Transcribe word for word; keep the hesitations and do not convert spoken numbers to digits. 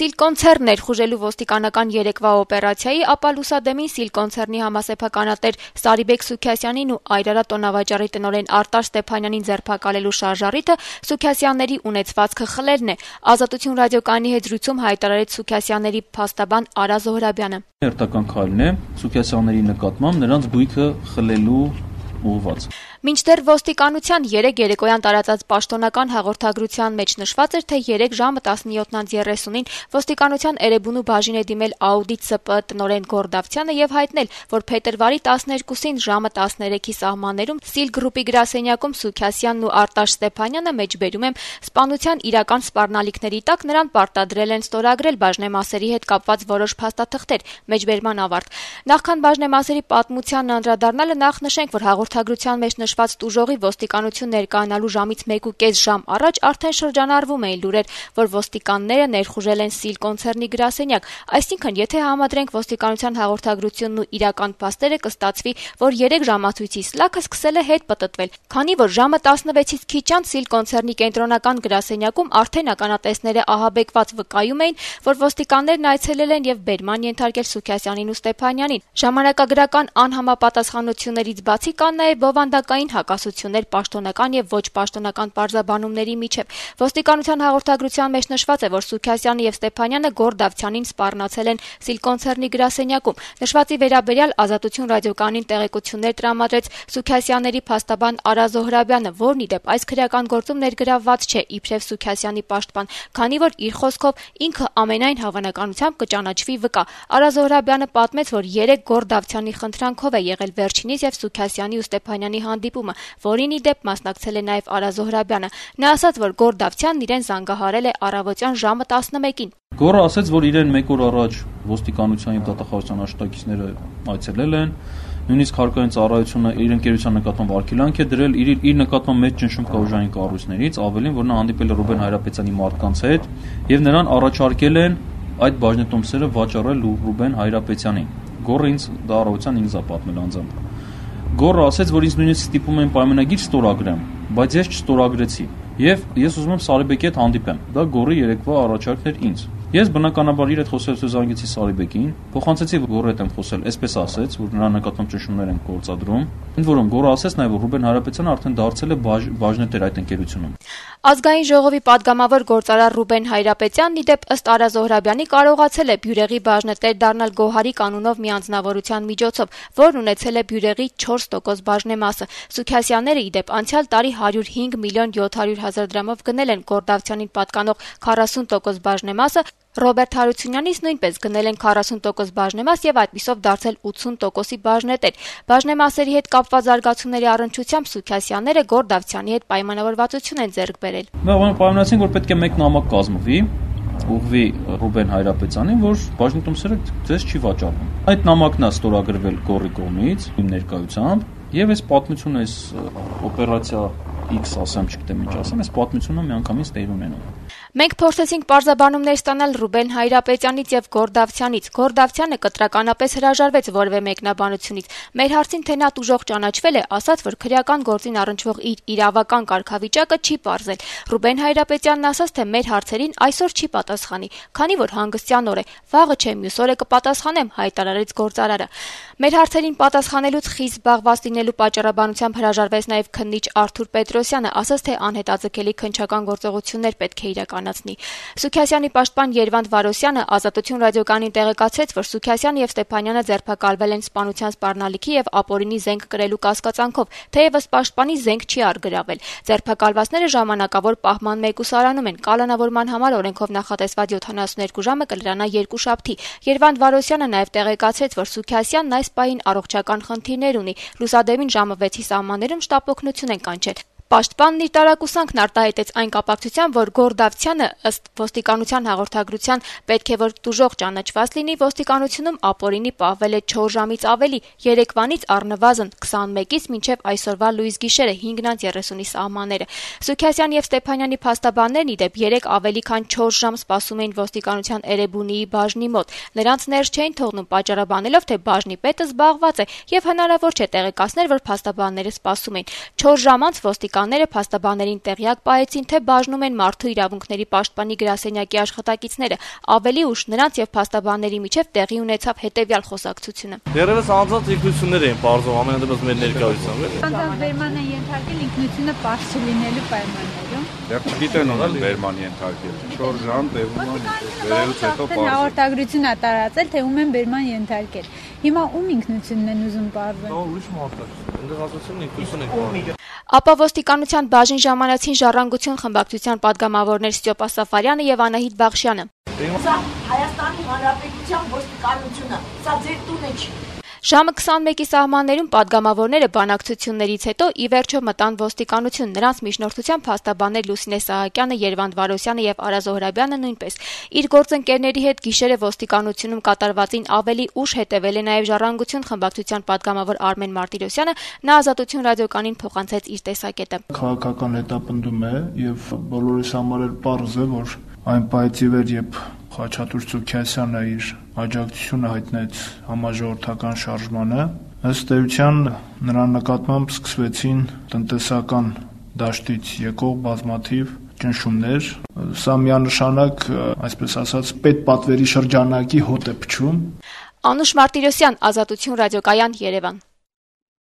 Սիլ կոնցեռն ներխուժելու ոստիկանական երեկվա օպերացիայի, ապա Լուսադեմին Սիլ կոնցեռնի համասեփականատեր Սարիբեկ Սուքիասյանին ու Այրարատ տոնավաճառի տնօրեն Արտաշ Ստեփանյանին ձերբակալելու շարժառիթը Սուքիասյանների ունեցվածքը խլելն է, Ազատություն ռադիոկայանի հետ զրույցում հայտարարեց Սուքիասյանների փաստաբան Արա Զոհրաբյանը։ Հերթական քայլն է Սուքիասյանների նկատմամբ նրանց գույքը խլելու ուղղված։ Մինչդեռ ոստիկանության երեկ երեկոյան տարածած պաշտոնական հաղորդագրության մեջ նշված էր, թե երեկ ժամը տասնյոթ երեսունին ոստիկանության Էրեբունու բաժին է դիմել Աուդիտ ՍՊԸ տնօրեն Գորդավցյանը եւ հայտնել, որ փետրվարի տասներկուսին ժամը տասներեքի սահմաններում Սիլ գրուպի գրասենյակում Սուքիասյանն ու Արտաշ Ստեփանյանը մեջբերում եմ սպանության իրական սպառնալիքների տակ նրան պարտադրել են ստորագրել բաժնեմասերի հետ կապված որոշ փաստաթղթեր, մեջբերման ավարտ։ Նախքան բաժնեմասերի պատմությանն անդրադառնալը նախ նշենք, որ հաղորդագրության մեջ նշված տուժողի ոստիկանություն ներկայանալու ժամից մեկ ու կես ժամ առաջ արդեն շրջանառվում էին լուրեր, որ ոստիկանները ներխուժել են Սիլ կոնցեռնի գրասենյակ, այսինքն եթե համադրենք ոստիկանության հաղորդագրությունն ու իրական փաստերը կստացվի, որ երեք ժամացույցի սլաքը սկսել է հետ պտտվել, քանի որ ժամը տասնվեցից քիչ անց Սիլ կոնցեռնի կենտրոնական գրասենյակում արդեն ականատեսները ահաբեկված վկայում էին, որ ոստիկաններն այցելել են եւ բերման ենթարկել Սուքիասյանին ու Ստեփանյանին։ Ժամանակագրական անհամապատասխանություններից բացի կան նաեւ բովանդակային հակասություններ պաշտոնական եւ ոչ պաշտոնական պարզաբանումների միջև։ Ոստիկանության հաղորդագրության մեջ նշված է, որ Սուքիասյանը եւ Ստեփանյանը Գորդավցյանին սպառնացել են Սիլ կոնցեռնի գրասենյակում։ Նշվածի վերաբերյալ Ազատություն ռադիոկայանին տեղեկություններ տրամադրեց Սուքիասյանների փաստաբան Արա Զոհրաբյանը, որն ի դեպ այս քրեական գործում ներգրավված չէ իբրև Սուքիասյանի պաշտպան, քանի որ իր խոսքով ինքը ամենայն հավանականությամբ կճանաչվի վկա։ Արա Զոհրաբյանը պատմեց, որ երեք Գորդավցյանի խնդրանքով է եղել վերջինիս եւ Սուքիասյանի ու Ստեփանյանի հանդիպումը, որին ի դեպ մասնակցել է նաև Արա Զոհրաբյանը։ Նա ասաց, որ Գորդավցյանն իրեն զանգահարել է առավոտյան ժամը տասնմեկին։ Գոռը ասաց, որ իրեն մեկ օր առաջ ոստիկանության եւ դատախազության աշխատակիցները այցելել են, նույնիսկ հարկային ծառայությունը իր ընկերության նկատմամբ արգելանք է դրել, իր իր նկատմամբ մեծ ճնշում կա ուժային կառույցներից, ավելին, որ նա հանդիպել է Ռուբեն Հայրապետյանի մարդկանց հետ եւ նրան առաջարկել են այդ բաժնետոմսերը վաճառել Ռուբեն Հայրապետյանին։ Գոռը ինձ դա առավոտյան ինձ է պատմել անձամբ։ Գոռը ասաց, որ ինձ նույնիսկ ստիպում են պայմանագիր ստորագրեմ, բայց ես չստորագրեցի։ Եվ ես ուզում եմ Սարիբեկի հետ հանդիպեմ։ Դա Գոռի երեկվա առաջարկն էր ինձ։ Ես բնականաբար իր հետ խոսելուց զանգեցի Սարիբեկին, փոխանցեցի Գոռի հետ եմ խոսել, այսպես ասեց, որ նրա նկատմամբ ճնշումներ են գործադրում։ Ընդ որում Գոռը ասեց նաև, որ Ռուբեն Հայրապետյանը արդեն դարձել է բաժնետեր այդ ընկերությունում։ Ազգային ժողովի падգամավոր գործարար Ռուբեն Հայրապետյանն ի դեպ ըստ Արա Զոհրաբյանի կարողացել է Բյուրեղի բաժնետեր դառնալ Գոհարի կանունով մի անձնավորության միջոցով, որն ունեցել է Բյուրեղի չորս տոկոս բաժնեմասը։ Սուքիասյանները ի դեպ անցյալ տարի հարյուր հինգ միլիոն յոթ հարյուր հազար դրամով գնել են Գորդավցյանին պատկանող քառասուն տոկոս բաժնեմասը, Ռոբերտ Հարությունյանից նույնպես գնել են քառասուն տոկոս բաժնեմաս եւ այդպիսով դարձել ութսուն տոկոսի բաժնետեր։ Բաժնեմասերի հետ կապված զարգացումների առնչությամբ Սուքիասյանները Գորդավցյանի հետ պայմանավորվածություն են ձեռք բերել։ Մենք պայմանացինք, որ պետք է մեկ նամակ կազմվի, ուղղվի Ռուբեն Հայրապետյանին, որ բաժնետոմսերը ձեզ չի վաճառվում։ Այդ նամակն է ստորագրվել Գոռի կողմից իմ ներկայությամբ, եւ այս պատմությունը, այս օպերացիա X ասեմ, չգիտեմ ինչ ասեմ, այս պատմությունը միանգամից տեղ ունենում։ Մենք փորձեցինք պարզաբանումներ ստանալ Ռուբեն Հայրապետյանից եւ Գորդավցյանից։ Գորդավցյանը կտրականապես հրաժարվեց որևէ մեկնաբանությունից։ Մեր հարցին, թե նա տուժող ճանաչվել է, ասաց, որ քրեական գործին առնչվող իր իրավական կարգավիճակը չի պարզել։ Ռուբեն Հայրապետյանն ասաց, թե մեր հարցերին այսօր չի պատասխանի, քանի որ հանգստյան օր է։ Վաղը չէ, մյուս օրը կպատասխանեմ, հայտարարեց գործարարը։ Մեր հարցերին պատասխանելուց խիստ զբաղված լինելու պատճառաբանությամբ հրաժարվեց նաև քննիչ Արթուր Պետրոսյանը, ասաց, թե անհետաձգելի քննչական գործողություններ պետք է իրականացնի։ Սուքիասյանի պաշտպան Երվանդ Վարոսյանը Ազատություն ռադիոկայանին տեղեկացրեց, որ Սուքիասյանը եւ Ստեփանյանը ձերբակալվել են սպանության սպառնալիքի եւ ապօրինի զենք կրելու կասկածանքով, թեևս պաշտպանի զենք չի արգրավել։ Ձերբակալվածները ժամանակավոր պահման մեկուսարանում են։ Կալանավորման համար օրենքով նախատեսված յոթանասունհերկու ժամը կլրանա երկուշաբթի։ Երվանդ Վարոսյանը նաեւ տեղեկացրեց, որ Սուքիասյանն այս պահին առողջական խնդիրներ ունի։ Լուսադեմին ժամը վեցի սահմաններում շտապ օգնություն են կանչել։ Պաշտպանն իր տարակուսանքն արտահայտեց այն կապակցությամբ, որ Գորդավցյանը ըստ ոստիկանության հաղորդագրության պետք է որ տուժող ճանաչված լինի, ոստիկանությունում ապօրինի պահվել է չորս ժամից ավելի, երեկվանից առնվազն քսանմեկից մինչև այսօրվա լույս գիշերը հինգ երեսունի սահմանները։ Սուքիասյան եւ Ստեփանյանի փաստաբաններն ի դեպ երեք ավելի քան չորս ժամ սպասում էին ոստիկանության Էրեբունիի բաժնի մոտ։ Նրանց ներս չէին թողնում պատճառաբանելով, թե բաժնի պետը զբաղված է եւ հնարավոր չէ տեղեկացնել, որ փաստաբանները սպասում էին։ չորս ժամ անց ոստիկանությունները ոստիկանները փաստաբաններին տեղյակ պահեցին, թե բաժնում են մարդու իրավունքների պաշտպանի գրասենյակի աշխատակիցները, ավելի ուշ նրանց եւ փաստաբանների միջև տեղի ունեցավ հետեւյալ խոսակցությունը։ Դեռևս անձանց ինքնություններ էին բարձում ամենադեպս մեր ներկայությամբ։ Անձանց վերման են ենթարկել ինքնությունը պարզ չլինելու պայմաններում։ Դեռ չգիտեն ոնց վերման ենթարկել։ չորս ժամ տևում է, վերելուց հետո պարզ։ Հաղորդագրություն է տարածել, թե ում են վերման ենթարկել։ Հիմա ում ինքնությունն են ուզում պարզել։ Դա ուրիշ մարդ է։ Այնտեղ ասացին ինքնություն եք։ Ապա ոստիկանության բաժին ժամանեցին Ժառանգություն խմբակցության падգամավորներ Ստյոպա Սաֆարյանը եւ Անահիտ Բաղշյանը։ Սա Հայաստանի Հանրապետության ոստիկանությունը, սա ձեր տունը չի։ Ժամը քսանմեկի սահմաններում падգամավորները բանակցություններից հետո ի վերջո մտան ոստիկանություն, նրանց միջնորդությամբ փաստաբաններ Լուսինե Սահակյանը, Երվանդ Վարոսյանը եւ Արա Զոհրաբյանը նույնպես։ Իր գործընկերների հետ գիշերը ոստիկանությունում կատարվածին ավելի ուշ հետևել է նաեւ Ժառանգություն խմբակցության падգամավոր Արմեն Մարտիրոսյանը, նա Ազատություն ռադիոկյանին փոխանցեց իր տեսակետը։ Քաղաքական հետապնդում է եւ բոլորիս համար էլ պարզ է, որ այն պահից ի վեր, երբ Խաչատուր Սուքիասյանը իր աջակցությունը հայտնեց համաժողովրդական շարժմանը, ըստ էության նրա նկատմամբ սկսվեցին տնտեսական դաշտից եկող բազմաթիվ ճնշումներ։ Սա միանշանակ, այսպես ասած, պետպատվերի շրջանակի հոտ է փչում։ Անուշ Մարտիրոսյան, Ազատություն ռադիոկայան, Երևան։